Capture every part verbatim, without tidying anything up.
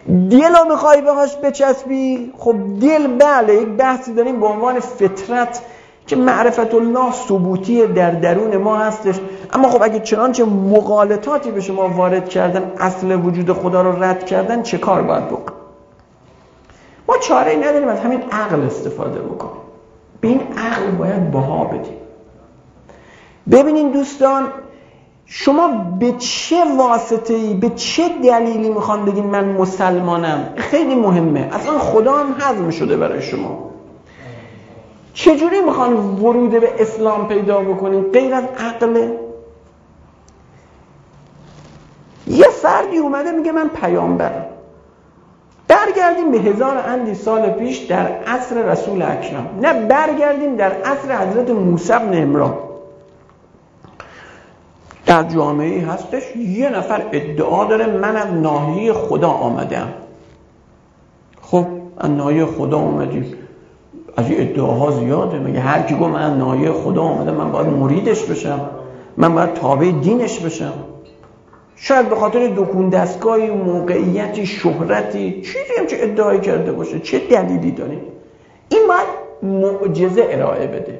دلو میخوای بهاش بچسبی، خب دل بله یک بحثی داریم به عنوان فطرت که معرفت الله ثبوتی در درون ما هستش، اما خب اگه چنانچه مغالطاتی به شما وارد کردن، اصل وجود خدا رو رد کردن، چه کار باید بکن؟ ما چاره‌ای نداریم از همین عقل استفاده بکنیم. به این عقل باید بها بدیم. ببینین دوستان، شما به چه واسطه‌ای، به چه دلیلی میخوان بگین من مسلمانم؟ خیلی مهمه، اصلا خدا هم هضم شده برای شما. چجوری میخوان ورود به اسلام پیدا بکنین غیر از عقل؟ یه فردی اومده میگه من پیامبرم. برگردیم به هزار اندی سال پیش در عصر رسول اکرم، نه برگردیم در عصر حضرت موسی بن عمران. در جامعه‌ای هستش یه نفر ادعا داره من از ناحیه خدا آمدم. خب از ناحیه خدا اومدیم، از این ادعاها زیاده. مگه هر کی گفت من از ناحیه خدا آمدم من باید مریدش بشم، من باید تابع دینش بشم؟ شاید به خاطر دکون دستگاهی، موقعیتی، شهرتی، چیزی هم که ادعای کرده باشه. چه دلیلی داریم؟ این باید معجزه ارائه بده.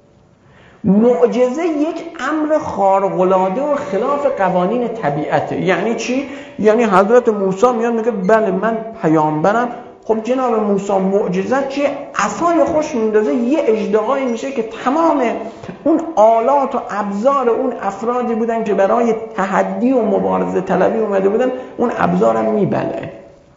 معجزه یک امر خارق‌العاده و خلاف قوانین طبیعته. یعنی چی؟ یعنی حضرت موسی میاد میگه بله من پیامبرم. خب جناب موسی معجزت چیه؟ عصای خوش میندازه، یه اژدهایی میشه که تمام اون آلات و ابزار اون افرادی بودن که برای تحدی و مبارزه طلبی اومده بودن، اون ابزارم میبله.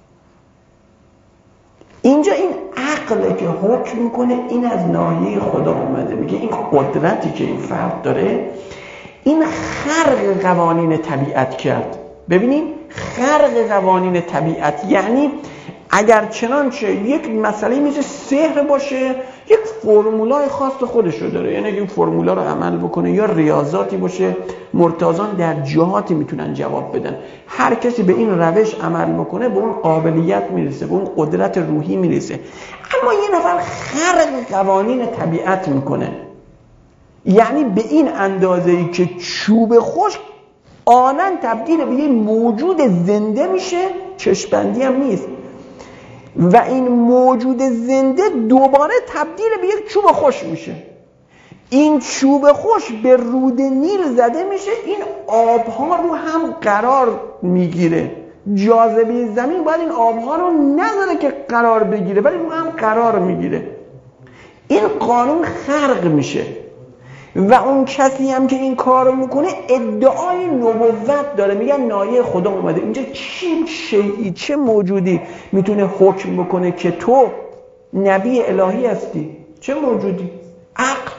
اینجا این عقله که حکم میکنه این از ناحیه خدا اومده. میگه این قدرتی که این فرد داره، این خرق قوانین طبیعت کرد. ببینیم خرق قوانین طبیعت یعنی اگر چنانچه یک مسئله مثل سحر باشه، یک فرمولای خاص خودشو داره، یعنی اگه این فرمولا رو عمل بکنه، یا ریاضاتی باشه مرتازان در جهاتی میتونن جواب بدن. هر کسی به این روش عمل بکنه به اون قابلیت میرسه، به اون قدرت روحی میرسه. اما یه نفر خرق قوانین طبیعت میکنه، یعنی به این اندازه‌ای که چوب خشک آنن تبدیل به یه موجود زنده میشه، چشم‌بندی هم نیست، و این موجود زنده دوباره تبدیل به یک چوب خوش میشه. این چوب خوش به رود نیل زده میشه، این آبها رو هم قرار میگیره. جاذبه زمین باید این آبها رو نذاره که قرار بگیره، ولی رو هم قرار میگیره. این قانون خرق میشه و اون کسی هم که این کارو میکنه ادعای نبوت داره. میگن ناحیه خدا اومده. اینجا چه شیئی، چه موجودی میتونه حکم بکنه که تو نبی الهی هستی؟ چه موجودی؟ عقل.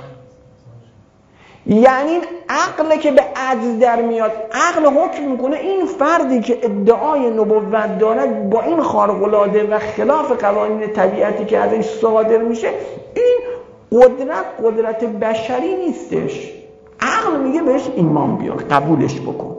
یعنی عقل که به عجز در میاد، عقل حکم میکنه این فردی که ادعای نبوت دارد با این خارق‌العاده و خلاف قوانین طبیعتی که ازش صادر میشه، این قدرت قدرت بشری نیستش. عقل میگه بهش ایمان بیار، قبولش بکن.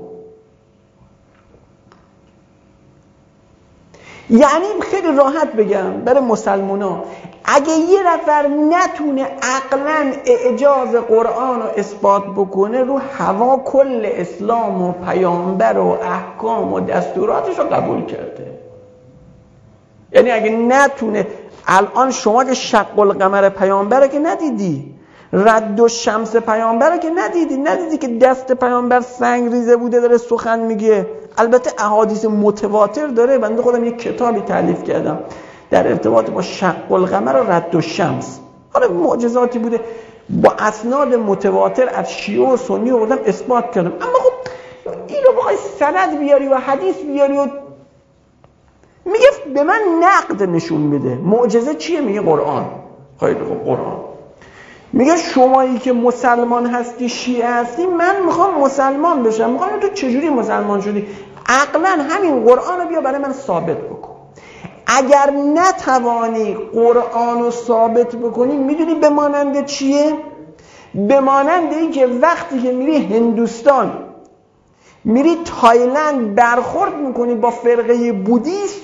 یعنی خیلی راحت بگم برای مسلمانا، اگه یه نفر نتونه عقلاً اعجاز قرآن رو اثبات بکنه، رو هوا کل اسلام و پیامبر و احکام و دستوراتش رو قبول کرده. یعنی اگه نتونه، الان شما که شق القمر پیامبر که ندیدی، رد و شمس پیامبر که ندیدی، ندیدی که دست پیامبر سنگ ریزه بوده داره سخن میگه. البته احادیث متواتر داره، بنده خودم یک کتابی تالیف کردم در ارتباط با شق القمر و رد و شمس. حالا معجزاتی بوده با اسناد متواتر از شیعه و سنی آوردم اثبات کردم. اما خب اینو بخوای سند بیاری و حدیث بیاری و میگه به من نقد نشون بده. معجزه چیه؟ میگه قرآن. خیلی خوب، قرآن. میگه شمایی که مسلمان هستی، شیعه هستی، من میخوام مسلمان بشم. میخوام تو چجوری مسلمان شدی؟ عقلا همین قرآن رو بیا برای من ثابت بکن. اگر نتوانی قرآن رو ثابت بکنی، میدونی به مانند چیه؟ به مانند این که وقتی که میری هندوستان، میری تایلند برخورد میکنی با فرقه بودیست،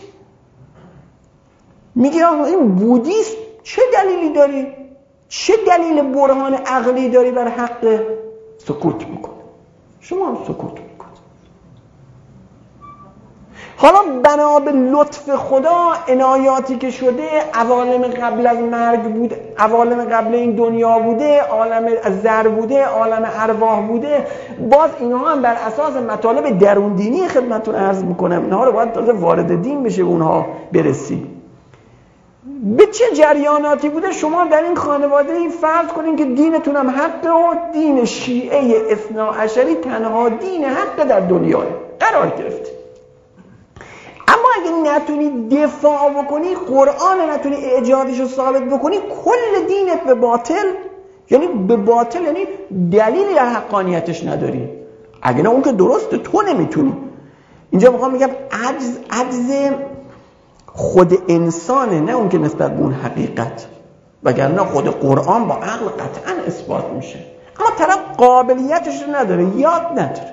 میگی آقا این بودیست چه دلیلی داری؟ چه دلیل برهان عقلی داری بر حق؟ سکوت میکنه. شما هم سکوت میکنی. حالا بنا به لطف خدا عنایاتی که شده، عوالم قبل از مرگ بود، عوالم قبل این دنیا بوده، عالم زر بوده، عالم ارواح بوده، باز اینها هم بر اساس مطالب درون دینی خدمتتون عرض میکنم، اینها رو باید تازه وارد دین بشه اونها برسی. به چه جریاناتی بوده؟ شما در این خانواده این فرض کنین که دینتون هم حقه و دین شیعه اثناعشری تنها دین حق در دنیا قرار گرفته. اما اگه نتونی دفاع بکنی، قرآن نتونی اعجازش رو ثابت بکنی، کل دینت به باطل، یعنی به باطل یعنی دلیلی در حقانیتش نداری. اگه نه اون که درسته، تو نمیتونی. اینجا میخوام بگم عجز عجز خود انسانه، نه اون که نسبت به اون حقیقت، وگرنه خود قرآن با عقل قطعا اثبات میشه، اما طرف قابلیتش رو نداره، یاد نداره.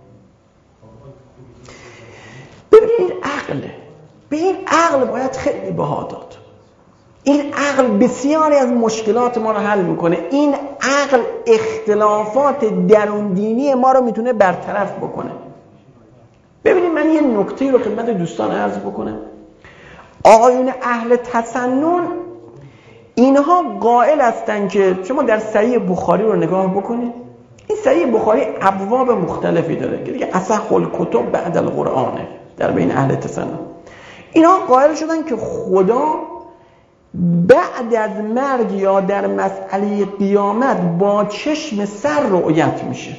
ببینید عقله، به این عقل باید خیلی بها داد. این عقل بسیاری از مشکلات ما رو حل میکنه. این عقل اختلافات درون دینی ما رو میتونه برطرف بکنه. ببینید من یه نکته رو خدمت دوستان عرض بکنم. آقایون اهل تسنن اینها قائل هستن که شما در صحیح بخاری رو نگاه بکنید، این صحیح بخاری ابواب مختلفی داره که دیگه اصح الکتب بعد القرآنه در بین اهل تسنن. اینها قائل شدن که خدا بعد از مرگ یا در مسئله قیامت با چشم سر رؤیت میشه.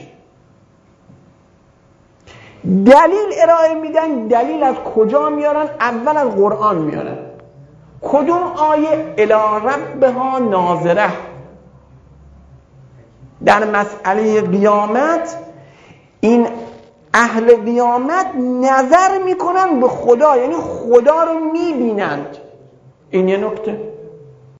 دلیل ارائه میدن، دلیل از کجا میارن؟ اول از قرآن میارن. کدوم آیه؟ الی ربها ناظره. در مسئله قیامت این اهل قیامت نظر میکنن به خدا، یعنی خدا رو میبینند. این یه نکته.